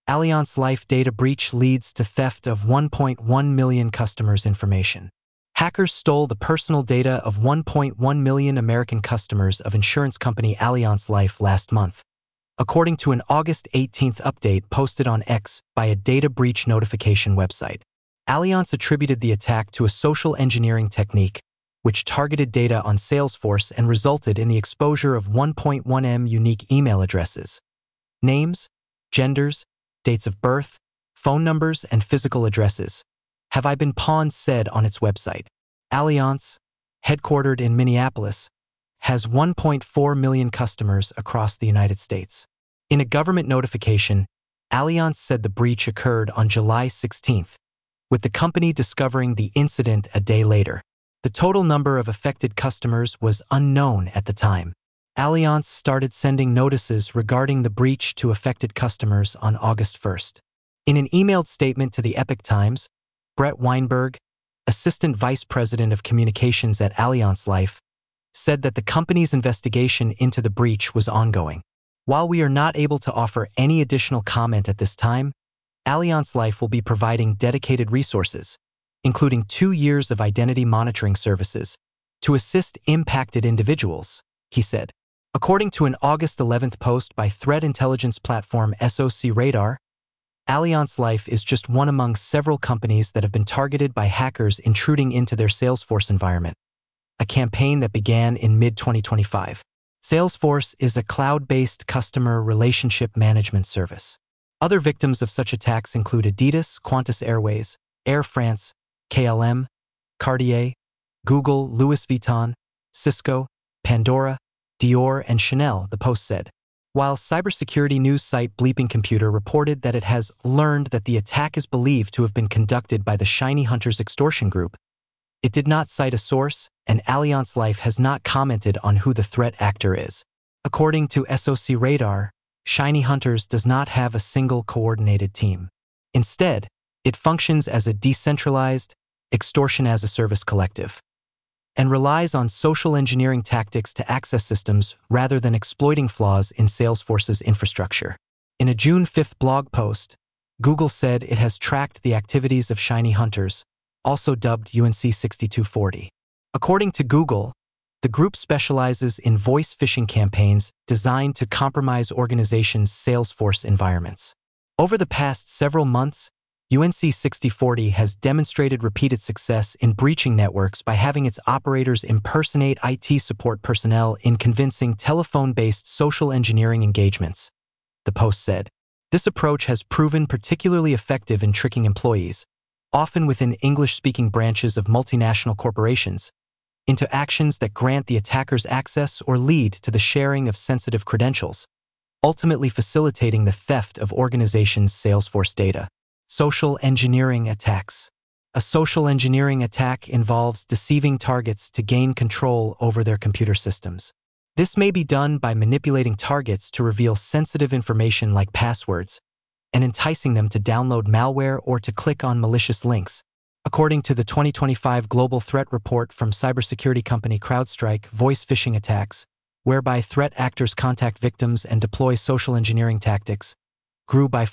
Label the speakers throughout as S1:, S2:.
S1: Allianz Life data breach leads to theft of 1.1 million customers' information. Hackers stole the personal data of 1.1 million American customers of insurance company Allianz Life last month, according to an August 18th update posted on X by a data breach notification website. Allianz attributed the attack to a social engineering technique, which targeted data on Salesforce and resulted in the exposure of 1.1 million unique email addresses, names, genders, dates of birth, phone numbers, and physical addresses. Have I been pawned? Said on its website. Allianz, headquartered in Minneapolis, has 1.4 million customers across the United States. In a government notification, Allianz said the breach occurred on July 16th, with the company discovering the incident a day later. The total number of affected customers was unknown at the time. Allianz started sending notices regarding the breach to affected customers on August 1st. In an emailed statement to the Epoch Times, Brett Weinberg, Assistant Vice President of Communications at Allianz Life, said that the company's investigation into the breach was ongoing. While we are not able to offer any additional comment at this time, Allianz Life will be providing dedicated resources, including 2 years of identity monitoring services, to assist impacted individuals, he said. According to an August 11th post by threat intelligence platform SOC Radar, Allianz Life is just one among several companies that have been targeted by hackers intruding into their Salesforce environment, a campaign that began in mid-2025. Salesforce is a cloud-based customer relationship management service. Other victims of such attacks include Adidas, Qantas Airways, Air France, KLM, Cartier, Google, Louis Vuitton, Cisco, Pandora, Dior, and Chanel, the Post said. While cybersecurity news site Bleeping Computer reported that it has learned that the attack is believed to have been conducted by the Shiny Hunters extortion group, it did not cite a source, and Allianz Life has not commented on who the threat actor is. According to SOC Radar, Shiny Hunters does not have a single coordinated team. Instead, it functions as a decentralized, extortion-as-a-service collective, and relies on social engineering tactics to access systems rather than exploiting flaws in Salesforce's infrastructure. In a June 5th blog post, Google said it has tracked the activities of Shiny Hunters, also dubbed UNC 6240. According to Google, the group specializes in voice phishing campaigns designed to compromise organizations' Salesforce environments. Over the past several months, UNC 6040 has demonstrated repeated success in breaching networks by having its operators impersonate IT support personnel in convincing telephone-based social engineering engagements, the Post said. This approach has proven particularly effective in tricking employees, often within English-speaking branches of multinational corporations, into actions that grant the attackers access or lead to the sharing of sensitive credentials, ultimately facilitating the theft of organizations' Salesforce data. Social engineering attacks. A social engineering attack involves deceiving targets to gain control over their computer systems. This may be done by manipulating targets to reveal sensitive information like passwords and enticing them to download malware or to click on malicious links. According to the 2025 Global Threat Report from cybersecurity company CrowdStrike, voice phishing attacks, whereby threat actors contact victims and deploy social engineering tactics, grew by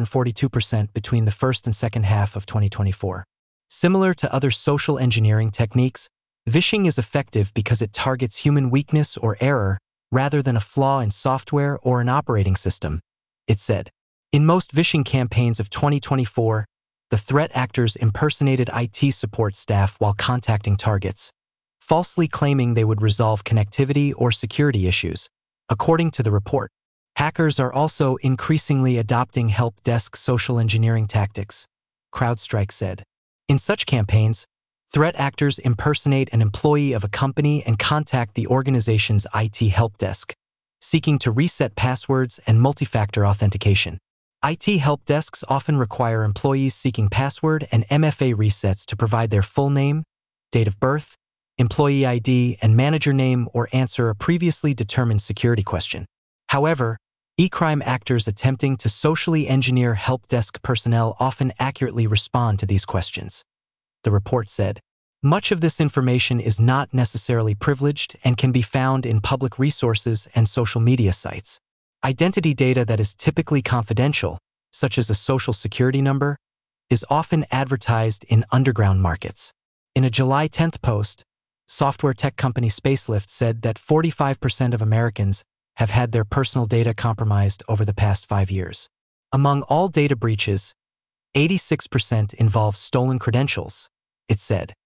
S1: 442% between the first and second half of 2024. Similar to other social engineering techniques, phishing is effective because it targets human weakness or error rather than a flaw in software or an operating system, it said. In most phishing campaigns of 2024, the threat actors impersonated IT support staff while contacting targets, falsely claiming they would resolve connectivity or security issues, according to the report. Hackers are also increasingly adopting help desk social engineering tactics, CrowdStrike said. In such campaigns, threat actors impersonate an employee of a company and contact the organization's IT help desk, seeking to reset passwords and multi-factor authentication. IT help desks often require employees seeking password and MFA resets to provide their full name, date of birth, employee ID, and manager name or answer a previously determined security question. However, e-crime actors attempting to socially engineer help desk personnel often accurately respond to these questions, the report said. Much of this information is not necessarily privileged and can be found in public resources and social media sites. Identity data that is typically confidential, such as a social security number, is often advertised in underground markets. In a July 10th post, software tech company Spacelift said that 45% of Americans have had their personal data compromised over the past 5 years. Among all data breaches, 86% involve stolen credentials, it said.